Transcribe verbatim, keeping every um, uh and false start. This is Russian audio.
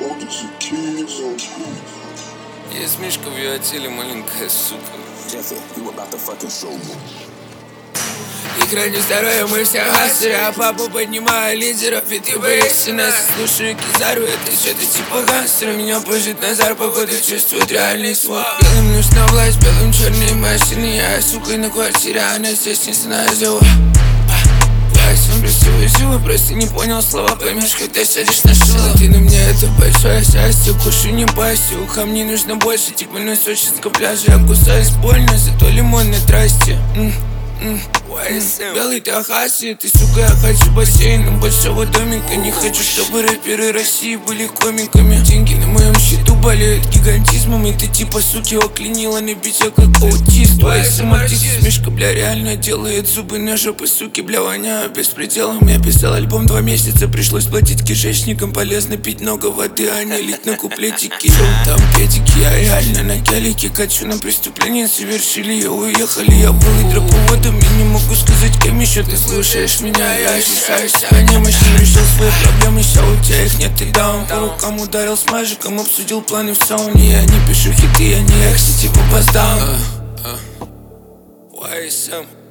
Есть Мишка в ее теле, маленькая сука. И храню здоровье, мы все хастеры, а папу поднимаю лидеров. И ты боишься нас, слушаю Кизару. Это что-то типа гангстера. Меня пожит Назар, походу чувствует реальный свой. Белым нужна власть, белым черные машины. Я сукой на квартире, она здесь не знаю зова. Он красивый живой, просто не понял слова. Поймешь, когда сядешь на шило. Ты на мне, это большое счастье. Кушу не пастью, ухам не нужно больше. Типа на сочинском пляже. Я кусаюсь больно, зато лимон на трассе. Белый Техаси, ты, сука, я хочу бассейн большого домика. Не хочу, чтобы рэперы России были комиками. Деньги на моем счету болеют гигантизмом. И ты типа, суки, оклинила на бите, как аутист. Твоя самотист, Мишка, бля, реально делает зубы на жопы, суки, бля, воняю беспределом. Я писал альбом два месяца, пришлось платить кишечникам. Полезно пить много воды, а не лить на куплетики. Там педики, я реально на гелике качу. На преступление совершили, я уехали. Я был гидроповодом, и не могу сказать, кем еще ты слушаешь меня. Я ощущаю себя немощным, решил свои проблемы, ща у тебя их нет, ты даун. По рукам ударил с мажиком, обсудил планы в сауне. Я не пишу хиты, я не экси, типа баздаун. Уайсэм